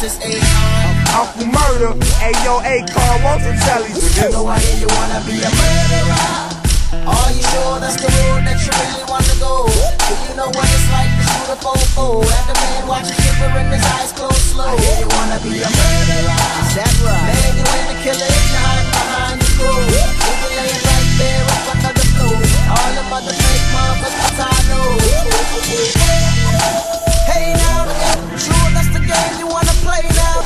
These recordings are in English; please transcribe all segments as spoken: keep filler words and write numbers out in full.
is A I. Uncle Murder, Ayo, A-Car, won't you tell these You know I hear you wanna be a murderer. Are you sure that's the road that you really wanna go? Do you know what it's like to shoot a fofo? Let the man watch you shiver and his eyes close slow. I hear you wanna be a murderer. Is that right? Man, you ain't a killer if you're hiding behind the screw. You be laying right there up under the floor. All the mother fake motherfuckers I know. Hey now, sure that's the game you wanna play now.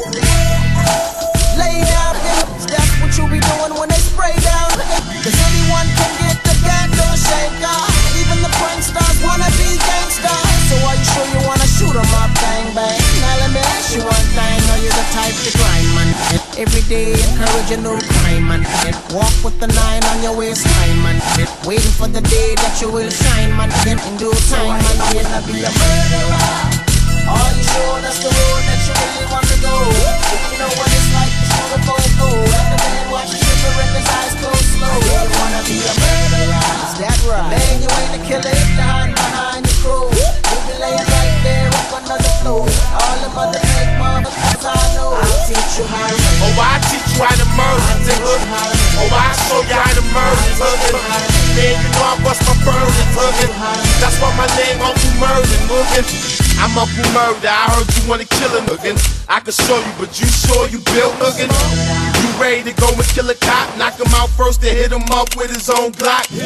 Lay down, that's what you be doing when they spray down. Cause anyone can get the goddamn shaker. Even the pranksters wanna be gangsters. So are you sure you wanna shoot 'em up, bang bang? Now let me ask you one thing, are you the type to grind, man? Every day encourage a new crime, man. Walk with the nine on your waistline, man. Waiting for the day that you will shine, man. In due time, man, you wanna be a murderer. Are you sure that's the road that you really wanna go? If you know what it's like to shoot a fofo, let the man watch you shiver and his eyes close slow. You wanna be a murderer. Is that right? Man, you ain't a killer if you're hiding behind the crew. You be laying right there up under the floor. All the mother fake motherfuckers I know. I'll teach you how to murder. Oh, I teach you how to murder, nigga. Oh, I show you how to murder, nigga. Man, you know I bust my burden, nigga. That's why my name Uncle Murder, nigga. I'm Uncle Murder, I heard you wanna kill a nigga. I can show you, but you sure you built nigga? You ready to go and kill a cop? Knock him out first to hit him up with his own Glock. You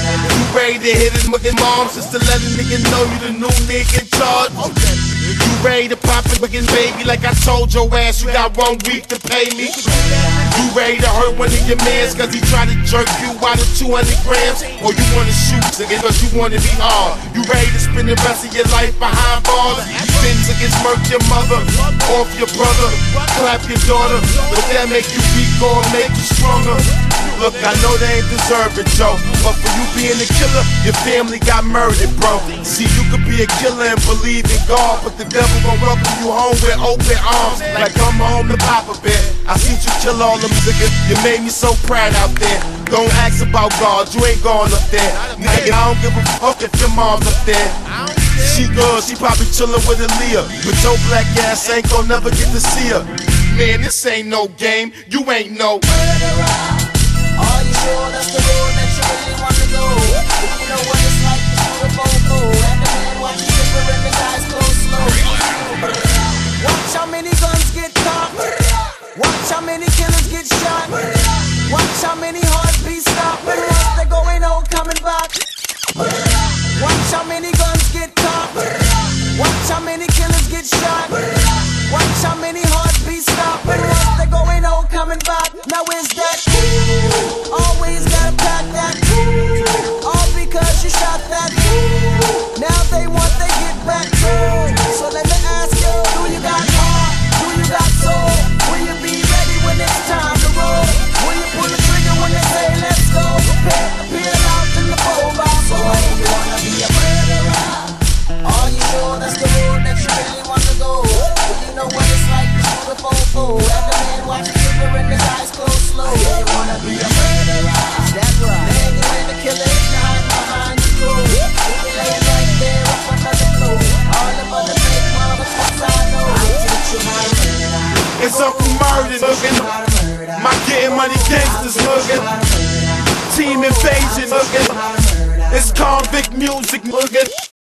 ready to hit his nigga moms just to let a nigga know you the new nigga in charge? You ready to pop a nigga baby like I told your ass you got one week to pay me? You ready to hurt one of your mans cause he tried to jerk you out of two hundred grams? Or you wanna shoot nigga cause you wanna be hard? You ready to spend the rest of your life behind bars? Fins against murk your mother, off your brother, clap your daughter. But that make you weak or make you stronger? Look, I know they ain't deserve it, Joe, but for you being a killer, your family got murdered, bro. See, you could be a killer and believe in God, but the devil gon' welcome you home with open arms, like I'm home to Papa Bear. I seen you kill all them niggas, you made me so proud out there. Don't ask about God, you ain't going up there. Nigga, I don't give a fuck if your mom's up there. She good, she probably chillin' with Aaliyah, but your black ass ain't gon' never get to see her. Man, this ain't no game, you ain't no murderer. Are you sure that's the road that you really wanna go? If you know what it's like to shoot a fofo, let the man watch you shiver and his eyes close slow. Watch how many guns get caught. Watch how many killers get shot. Watch how many heartbeats stop. And once they're going on, coming back. Watch how many guns get caught. Watch how many killers get shot. Watch how many heartbeats stop. And once they're going on, coming back. Now is that cool? Always gotta pack that cool. All because you shot that cool. Now they want they get back too. So let me ask you, do you got heart? Do you got soul? Will you be ready when it's time to roll? Will you pull the trigger when they say let's go? Prepare to peel out in the bowl box. So I you wanna be a murderer? Are you sure that's the road that you really wanna go? Do you know what it's like to shoot a fofo? Let the man watch you shiver and his eyes close slow. You wanna be a murderer? Is that right? Man, you ain't a killer if you're hiding behind the crew. You be laying right there up under the floor. All the mother fake motherfuckers I know. I'll teach you how to murder. It's Uncle Murder, nigga. My getting money gangsters, nigga. Team Invasion, nigga. It's convict music, nigga.